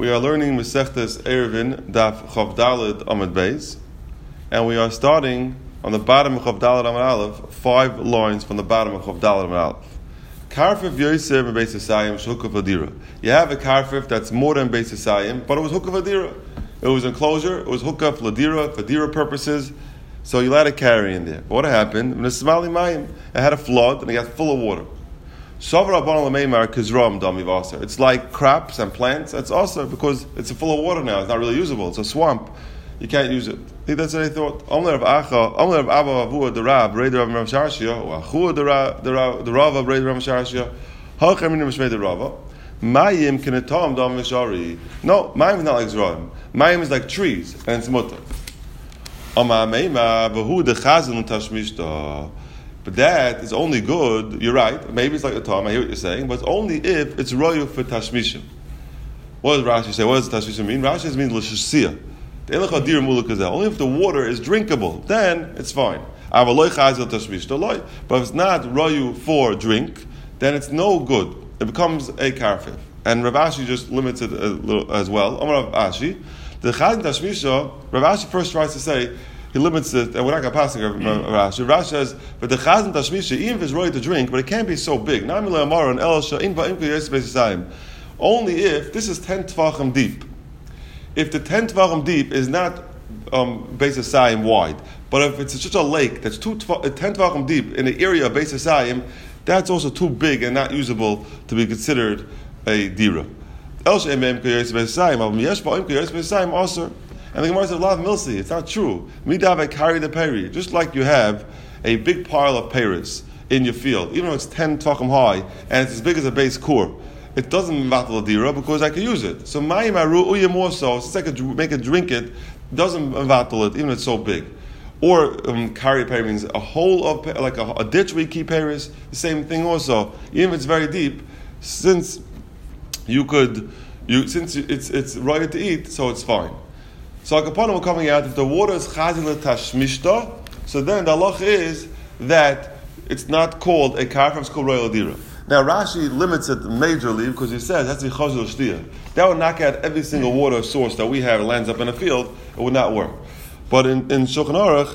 We are learning Masechtas Eruvin Daf Chav Daled Amud Beis, and we are starting on the bottom of Chav Daled Amud Aleph, 5 lines from the bottom of Chav Daled Amud Aleph. Karfif Yosef and Beis Yisayim Shukuf Adira. You have a karfif that's more than Beis Yisayim, but it was Hukuf Adira. It was enclosure, it was Hukuf Ladira for Dira purposes, so you let it carry in there. But what happened? When the Smali Mayim, it had a flood and it got full of water. It's like crops and plants. It's also because it's full of water now. It's not really usable. It's a swamp. You can't use it. I think that's what they thought. No, mayim is not like zraim. Mayim is like trees, and it's mutter. But that is only good, you're right, maybe it's like the Tom, I hear what you're saying, but it's only if it's royal for Tashmishim. What does Rashi say? What does Tashmishim mean? Rashi means L'shasiyah. Only if the water is drinkable, then it's fine. But if it's not royal for drink, then it's no good. It becomes a karfif. And Rav Ashi just limits it a little as well. Rav Ashi, the Chazin Tashmisha, Rav Ashi first tries to say, he limits it, and we're not going to pass it. Rashi. Rashi says, but the chazan tashmisha, even if it's ready to drink, but it can't be so big. Only if this is 10 tvachim deep. If the 10 tvachim deep is not Beis Yisayim wide, but if it's such a lake that's 10 tvachim deep in the area of Beis Yisayim, that's also too big and not usable to be considered a dira. And the Gemara says, "Lav milsi." It's not true. Midav carry the peri. Just like you have a big pile of peris in your field, even though it's 10 tachim high and it's as big as a base core, it doesn't matter the dira because I can use it. So mayim aru uyam also, since I could make it drink it, doesn't matter it even if it's so big. Or carry peri means a hole of like a ditch where you keep peris. The same thing also. Even if it's very deep, since it's ready to eat, so it's fine. So Akaponim are coming out, if the water is chazin l'tashmishta, so then the halacha is that it's not called a karfif, it's called royal adira. Now Rashi limits it majorly because he says it has to be chazil shtiyah. That would knock out every single water source that we have that lands up in a field. It would not work. But in Shulchan Aruch,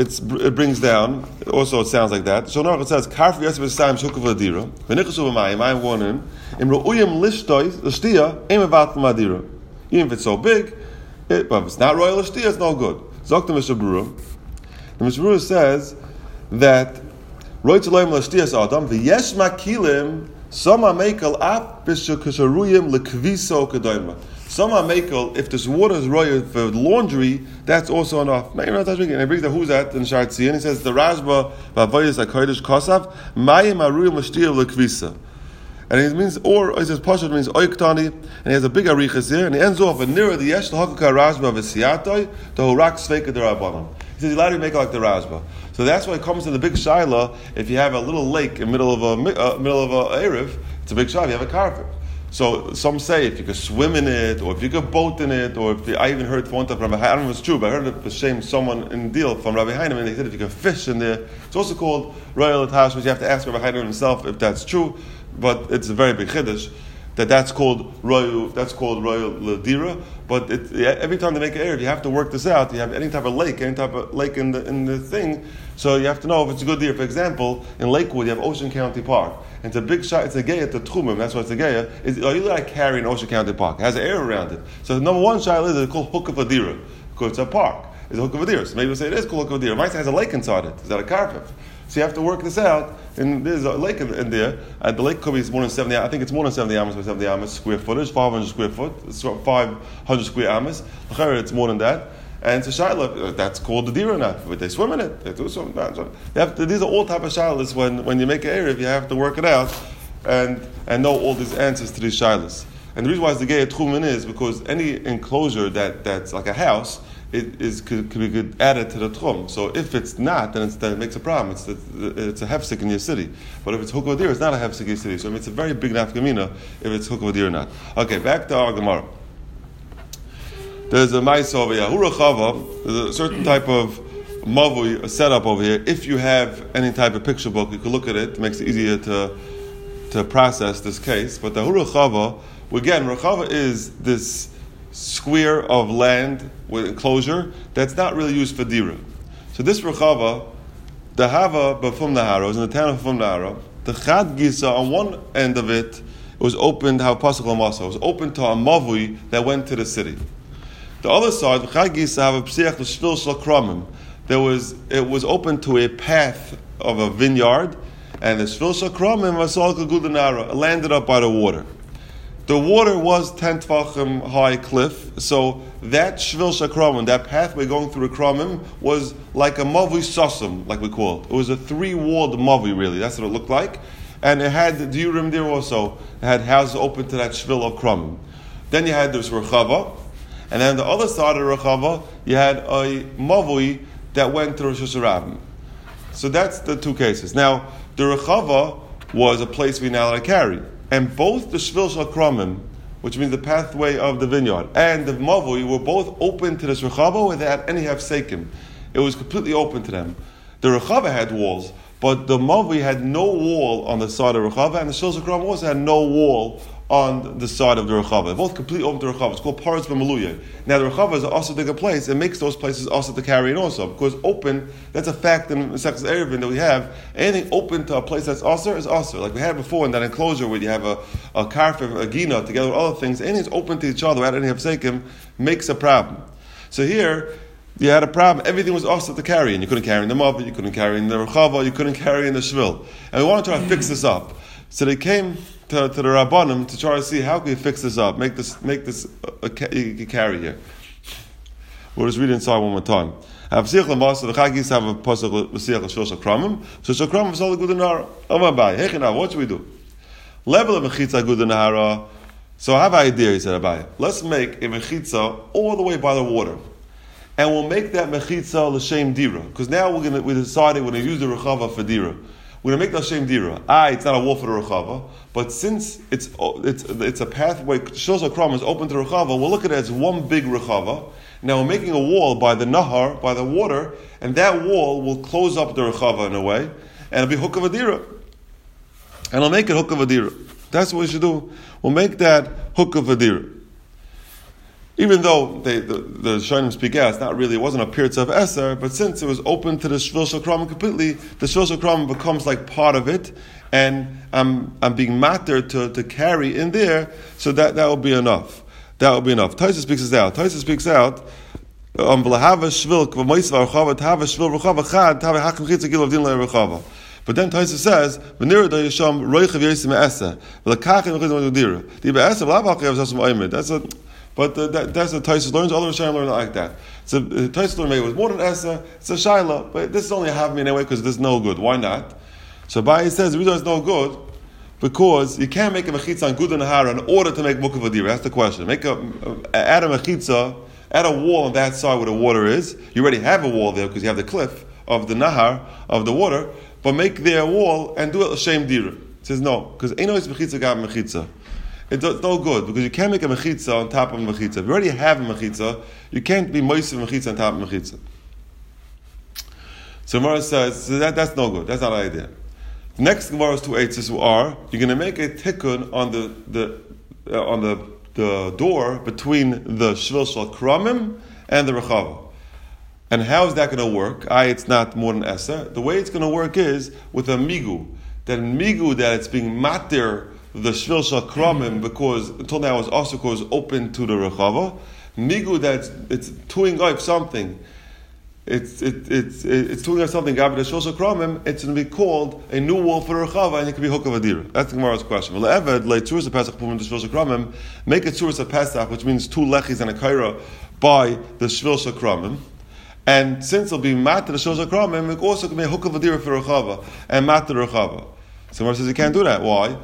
it brings down, also it sounds like that. Shulchan Aruch says, karfif yosef v'sayim shukuf l'adira, v'nichasu v'mayim, I'm warning, im ro'uyim l'shtiyah, im evat l'madira. Even if it's so big, but if it's not royal shtiyah, it's no good. Zok the Mishnah Berurah. The Mishnah Berurah says that roy tzolayim l'shtiyas adam v'yesh makilim sama mekel ap b'shekasharuyim l'kviso kedoyma. Sama mekel, if this water is royal for laundry, that's also enough. And he brings the who's that in Shar Tziyah, and he says the Rashba v'avoyis hakodesh kosav mayim aruyim l'shtiyah l'kvisa. And it means, or it says Pashat means oiktani, and he has a big arichas here, and he ends off and nearer the yesh l'hakaka Rashba v'siyatoi the horak sveika d'Rabbanan. He says you allowed to make it like the Rashba. So that's why it comes to the big shaila. If you have a little lake in the middle of a erev, it's a big shaila. You have a karfif. So some say if you could swim in it, or if you could boat in it, or if I even heard one time from Rabbi, I don't know if it's true, but I heard it b'shem someone in deal from Rabbi Hainam, and they said if you could fish in there, it's also called royal attachment. You have to ask Rabbi Hainam himself if that's true. But it's a very big chiddush that's called royal ladira. But every time they make an erev, you have to work this out. You have any type of lake in the thing, so you have to know if it's a good deer. For example, in Lakewood, you have Ocean County Park, and it's a big shot. It's a geya to Tchumim. That's why it's a geya. Are you allowed to carry in Ocean County Park? It has air around it. So number one shayla is it's called hukuf adira because it's a park. It's a hukuf adira. So maybe we'll say it is called hukuf adira. Might say it has a lake inside it. Is that a karfif? So you have to work this out, and there's a lake in there. The lake could be more than 70. I think it's more than 70 amas by 70 amas square footage, 500 square foot. It's 500 square amas. It's more than that. And it's a shayla that's called the dira now. But they swim in it. They do something. These are all type of shaylas. When you make an erev, you have to work it out and know all these answers to these shaylas. And the reason why it's the gay tchumen is because any enclosure that's like a house. Could be added to the tchum. So if it's not, then it makes a problem. It's a hefsek in your city. But if it's hukah dir, it's not a hefsek in your city. So it's a very big nafkamina if it's hukah dir or not. Okay, back to our Gemara. There's a ma'isa over here. Hurachava, there's a certain type of mavui set up over here. If you have any type of picture book, you can look at it. It makes it easier to process this case. But the hurachava, again, rachava is this square of land with enclosure that's not really used for dira. So this rechava, the hava b'fum nahara, was in the town of b'fum nahara. The chad gisa on one end of it was open to pasuk lamasa. It was open to a mavui that went to the city. The other side, the chad gisa have a psiach l'shvil shel kramim. It was open to a path of a vineyard, and the shvil shel kramim vasal kagud landed up by the water. The water was 10 tvachim high cliff, so that shvil shakramim, that pathway going through the kramim, was like a mavui sasum, like we call it. It was a 3-walled mavui, really. That's what it looked like. And it had the diurim there also. It had houses open to that shvil of kramim. Then you had this rechava, and then the other side of the rechava, you had a mavui that went to Rosh Hashanah. So that's the two cases. Now, the rechava was a place we now allowed to carry. And both the Shvil Shel Kramim, which means the pathway of the vineyard, and the Mavui were both open to this Rechava without any Hafsekim. It was completely open to them. The Rechava had walls, but the Mavui had no wall on the side of Rechava, and the Shvil Shel Kramim also had no wall on the side of the Rechava. They're both completely open to Rechava. It's called Paras B'Maluya. Now the Rechava is also a bigger place. It makes those places also to carry it also. Because open, that's a fact in Masechtas Eruvin that we have. Anything open to a place that's Aser is Aser. Like we had before in that enclosure where you have a karfir, a gina, together with other things. Anything that's open to each other without any Hafsekim makes a problem. So here, you had a problem. Everything was Aser to carry. And you couldn't carry in the Mavui, you couldn't carry in the Rechava, you couldn't carry in the Shvil. And we wanted to try to fix this up. So they came to the Rabbanim to try to see how can we fix this up, make this you can carry here. We'll just read it inside one more time. Have Siach Lamasa, the Chagis have a pasuk with Siach Shvil Shel Kramim. So Shel Kramim is all the good in Nahara. Abai, Hechina, what should we do? Level of Mechitza good in Nahara. So I have an idea, he said Abai. Let's make a Mechitza all the way by the water. And we'll make that Mechitza L'Shem Dira. Because now we decided we're going to use the Rechava for Dira. We're going to make the Hashem Dira. It's not a wall for the Rechava, but since it's a pathway, Shvil Shel Kramim is open to the Rechava, we'll look at it as one big Rechava. Now we're making a wall by the Nahar, by the water, and that wall will close up the Rechava in a way, and it'll be Hukav Adira. And I'll make it Hukav Adira. That's what we should do. We'll make that Hukav Adira. Even though the Shonim speak out, it wasn't a Pirtz of Eser, but since it was open to the Shvil Shel Kramim completely, the Shvil Shel Kramim becomes like part of it, and I'm being matter to carry in there, so that will be enough. That will be enough. Taisa speaks this out. Taisa speaks out, but then Taisa says, that's a Taisa learns. Other Rishonim learn like that. So Taisa learned maybe it was more than Esa. It's a Shaila, but this is only a half me anyway because there's no good. Why not? So Bai says the reason it's no good because you can't make a mechitza on good and nahara in order to make mukhav adira. That's the question. Add a mechitza, add a wall on that side where the water is. You already have a wall there because you have the cliff of the nahar of the water. But make there a wall and do it l'shem dira. It says no because ain't is mechitza got mechitza. It's no good because you can't make a mechitza on top of a mechitza. If you already have a mechitza, you can't be moist of mechitza on top of mechitza. So Gemara says so that's no good. That's not an idea. The next Gemara's two eitzes are you're going to make a tikkun on the door between the Shvil Shel Kramim and the Rechava. And how is that going to work? It's not more than Eser. The way it's going to work is with a migu. That it's being matir the Shvil Shel Kramim because until now it was also because open to the Rechava. Migu that it's tuing off something. It's tuing off something. Gabi the Shvil Shel Kramim. It's going to be called a new wall for the Rechava, and it can be Hukav Adira. That's the Gemara's question. Well, Eved lay Tzuras Pesach pumim the Shvil Shel Kramim. Make a Tzuras Pesach, which means 2 lechis and a kaira by the Shvil Shel Kramim. And since it'll be mat to the Shvil Shel Kramim, it also can be Hukav Adira for Rechava and mat to the Rechava. So Gemara says you can't do that. Why?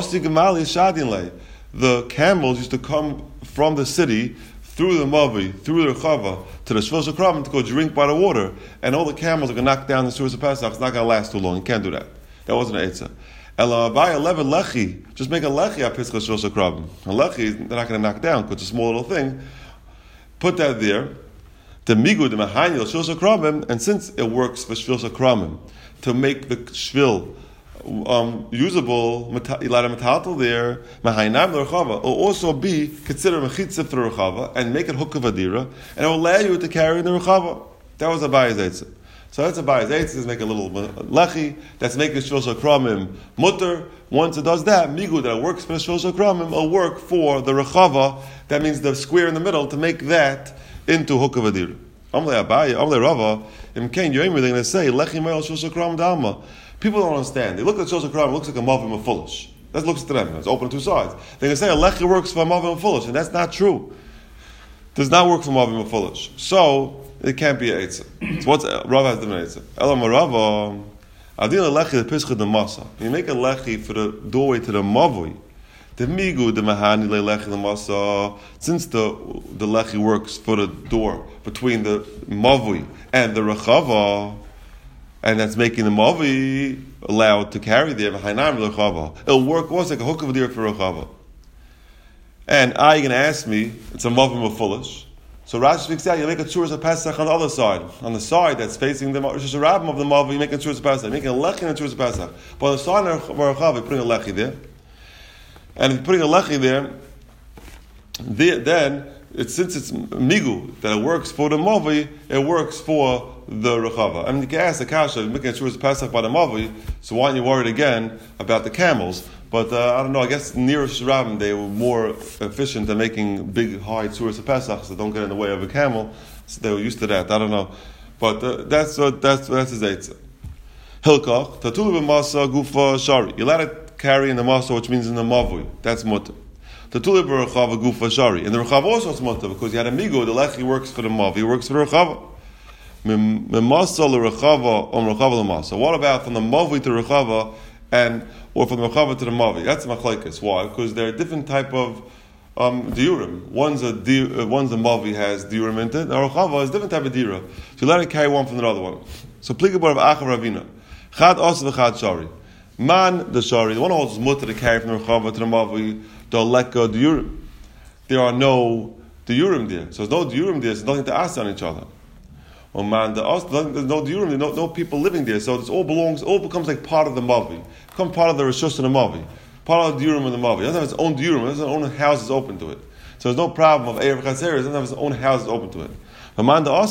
The camels used to come from the city through the Mavi, through the Rechava, to the Shvil Shel Kramim to go drink by the water, and all the camels are going to knock down the Tzuras Pesach. It's not going to last too long. You can't do that. That wasn't an Eitzah. Buy 11 lechi. Just make a lechi at Pesach Shvil Shel Kramim. A lechi, they're not going to knock down because it's a small little thing. Put that there. The migu, the mahanyel Shvil Shel Kramim, and since it works for Shvil Shel Kramim to make the Shvil usable, ilada metaltal there, mahainam l'rechava, will also be considered mechitza for the rechava and make it hukav adira, and it will allow you to carry the rechava. That was Abaye's eitzah. So that's Abaye's eitzah, is make a little lechi, that's making shlosh kramim mutter. Once it does that, migu that works for the shlosh kramim will work for the rechava. That means the square in the middle to make that into hukav adira. Amle Abaye, Amle Rava, imkain yoimer, they're going to say lechi me'al shlosh kramim da'alma. People don't understand. They look at Shlosh Kram, it looks like a mavim of foolish. That looks to them. It's open on two sides. They're going to say a lechi works for a mavim of foolish, and that's not true. It does not work for mavim of foolish. So it can't be a eitzah. So what's Rav has different eitzah? Elam Rava, adil lechi the pischad the masa. You make a lechi for the doorway to the mavui. The migu the mahani le lechi the masa. Since the lechi works for the door between the mavui and the rechava, and that's making the mavi allowed to carry there. It'll work also like a hook of a deer for rechava. And you're going to ask me, it's a mavi of foolish. So Rashi speaks out, you make a tzuras of Pesach on the other side. On the side that's facing the Rosh Hashanah of the mavi, you make a tzuras of Pesach. You're making a lechi and a tzuras of Pesach. But on the side of rechava, you're putting a lechi there. And if you're putting a lechi there, then since it's migu that it works for the mavi, it works for the rechava. I mean, you can ask the kasha, you're making a tzuras Pesach by the mavi, so why aren't you worried again about the camels? But I don't know, I guess near Shirabim they were more efficient at making big, high tzuras Pesach, so don't get in the way of a camel. So they were used to that, I don't know. But that's his eitzah. Hilkach, tatulu b'masa gufa shari. You're allowed to carry in the masa, which means in the mavi. That's mutter. Tatuli b'rechava gufa shari. And the rechava also is mutter, because you had a migo, the lechi works for the mavi, he works for the rechava. Memasa l'rechava rechava l'masa. What about from the mavi to rechava, or from the rechava to the mavi? That's machlekes. Why? Because there are different type of diurim. One's the mavi has diurim in it, and rechava is different type of dira. So you let it carry one from the other one. So pligabor of achav ravina. Chad osa v'chad shari. Man the shari, the one who holds mutter to carry from the rechava to the mavi, the leka diurim. There are no diurim there. So there's no diurim there, so there's nothing to ask on each other. Oh man, there's no diurim, no people living there. So this all becomes like part of the mavi. Becomes part of the reshus of the mavi. Part of the diurim of the mavi. It doesn't have its own diurim, it doesn't have its own houses open to it. So there's no problem of Erev Chaser, it doesn't have its own houses open to it. Maybe the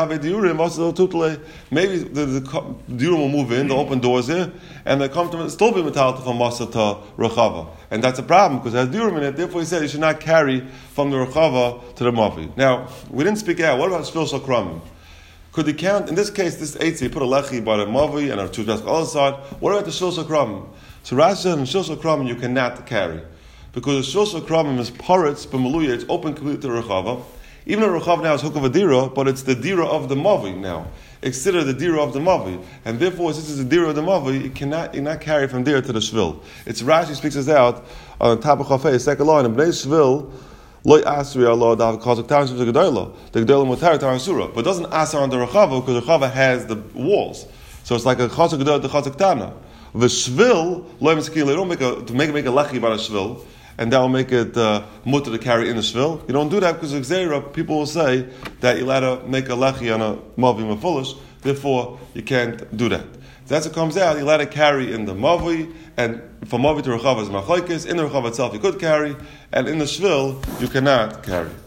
diurim will move in, they'll open doors there, and they come to still be metal from masa to rechava. And that's a problem, because it has diurim in it, therefore he said you should not carry from the rechava to the mavi. Now, we didn't speak out, what about shvil shakramim? Could he count, in this case, this eitzah, he put a lechi by the mavi and a tzuras on the other side. What about the shvil shakramim? So Rashi said, in shvil shakramim you cannot carry. Because the shvil shakramim is paretz, b'meluya, it's open completely to rechava. Even though Rechav now is hook of a dira, but it's the dira of the mavi now. It's considered the dira of the mavi, and therefore, since it's the dira of the mavi, it cannot carry from there to the shvil. It's Rashi speaks this out on the top of Chafei, second line. Bnei shvil loy asri Allah dav kazak tarim the gedola. The gedola mutar tarim surah, but it doesn't asr on the Rechav because the Rechav has the walls. So it's like a chazak gedola the chazak tana. The shvil loy miskin. They don't make a lechi about a shvil. And that will make it mutter to carry in the shvil. You don't do that because Xera, people will say that you're allowed to make a lechi on a mavi mafulish, therefore you can't do that. So that's what comes out, you're allowed to carry in the mavi, and from mavi to rechava is machlekes. In the rechava itself you could carry, and in the shvil you cannot carry.